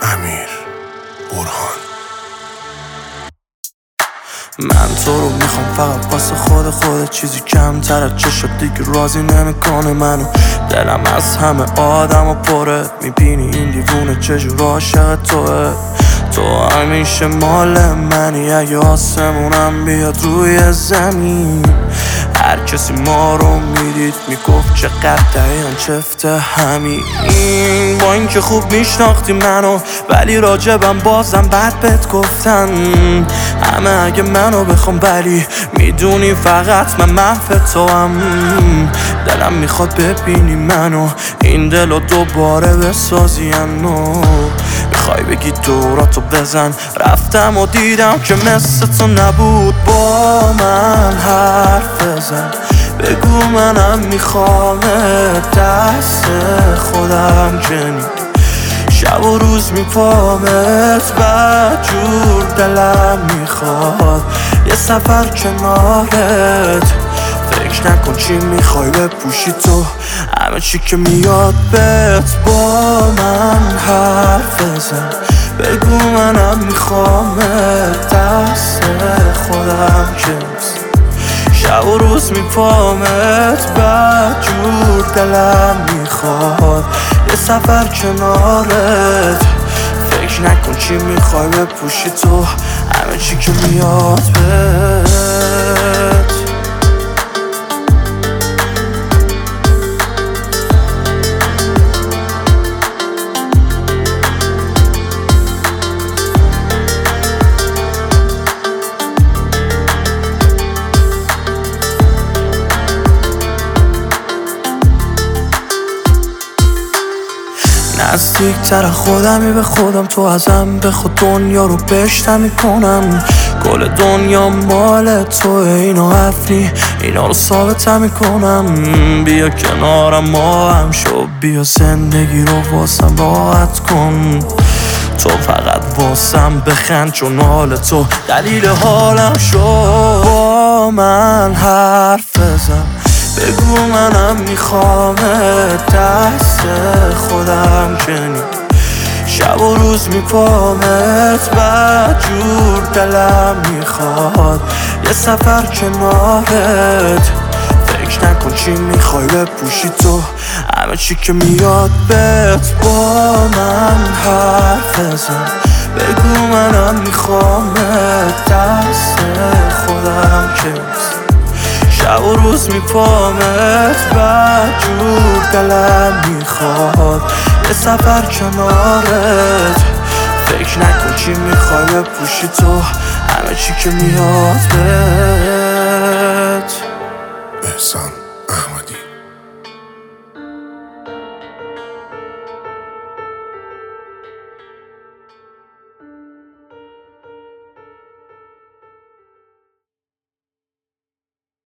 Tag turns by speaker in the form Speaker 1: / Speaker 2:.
Speaker 1: امیر برهان.
Speaker 2: من تو رو میخوام فقط واسه خودت، چیزی کمتر از چشات دیگه راضی نمیکنه منو. دلم از همه آدم و پره، میبینی این دیوونه چجور عاشق توه. تو همیشه مال منی، اگه آسمونم بیاد روی زمین. هر کسی ما رو میدید میگفت چقدر دقیقا چفت همین. با این که خوب میشناختی منو، ولی راجبم بازم بد بهت گفتن همه. اگه منو بخوام ولی میدونی فقط من محو تو هم. دلم میخواد ببینی منو، این دلو دوباره بسازی انو. میخوای بگی دوراتو بزن، رفتم و دیدم که مثل تو نبود. با من حرف بزن، بگو منم میخوام دست خودم کنی. شب و روز میپامت بدجور، دلم میخواد یه سفر کنارت. فکر نکن چی میخوای بپوشی تو، همه چی که میاد بهت. با من حرف بزن، بگو منم میخوام دست خودم کنی. شب و روز میپامت بدجور، دلم میخواد یه سفر کنارت. فکر نکن چی میخوای بپوشی تو، همه چی که میاد بهت. نزدیکتر خودمی به خودم، تو ازم به خود دنیا رو بشتم میکنم. کل دنیا مال تو، اینو حرفی اینا رو ثابتم میکنم. بیا کنارم ما هم شو، بیا زندگی رو واسم راحت کن. تو فقط واسم بخند، چون حال تو دلیل حالم شو. با من حرف بزن، بگو منم میخوام دست خودم کنی. شب و روز میپامت بدجور، دلم میخواد یه سفر کنارت. فکر نکن چی میخوای بپوشی تو، همه چی که میاد بهت. با من حرف بزن، بگو منم میخوام دست خودم کنی. شب و روز میپامت بدجور، دلم میخواد یه سفر کنارت. فکر نکن چی میخوای بپوشی تو، همه چی که میاد بهت.
Speaker 1: احسان.